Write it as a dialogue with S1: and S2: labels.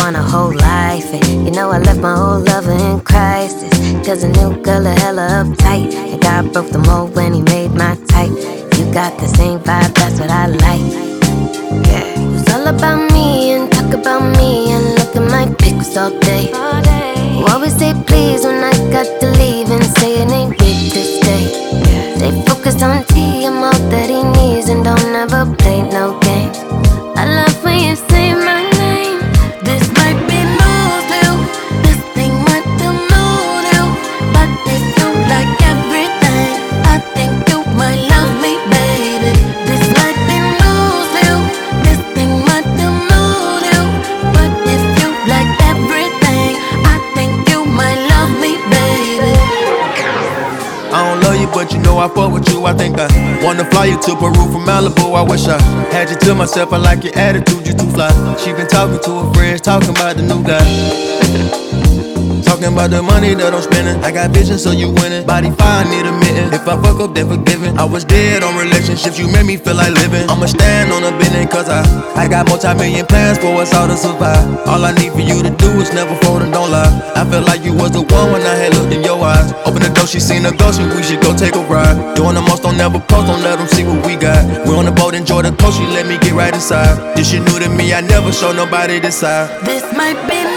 S1: want a whole life. And you know I left my old lover in crisis, cause a new girl a hella uptight. And God broke the mold when he made my type. You got the same vibe, that's what I like. Yeah, it's all about me and talk about me and look at my pics all day. Who always say please when I got to leave and say it ain't big to stay. Stay focused on T, I'm all that he needs and don't ever play no games. I love when you say my name. This might be news to you, this thing might be new to you, but if you like everything, I think you might love me, baby. This might be news to you, this thing might be new to you, but if you like everything, I think you might love me, baby.
S2: I don't love you, but you know I fuck with you. I think I wanna fly you to Peru from Malibu. I wish I had you to myself. I like your attitude, you too fly. She been talking to her friends, talking about the new guy. Talking about the money that I'm spending. I got vision, so you winning. Body fire, need a mitten. If I fuck up, then forgiven. I was dead on relationships, you made me feel like living. I'ma stand on a business, cause I got multi-million plans for us all to survive. All I need for you to do is never fold and don't lie. I felt like you was the one when I had looked in your eyes. Open the door, she seen a ghost, and we should go take a ride. Doing the most, don't never post, don't let them see what we got. We on the boat, enjoy the coast, she let me get right inside. This shit new to me, I never show nobody this side.
S1: This might be